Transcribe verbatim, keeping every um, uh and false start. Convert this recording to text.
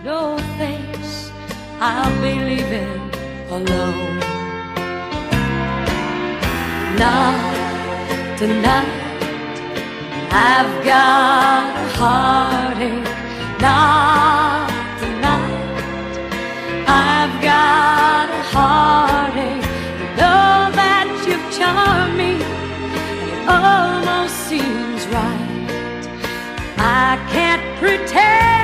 No thanks, I'll be leaving alone. Not tonight, I've got a heartache. Not tonight, I've got a heartache. You know that you've charmed me, and it almost seems right. I can't pretend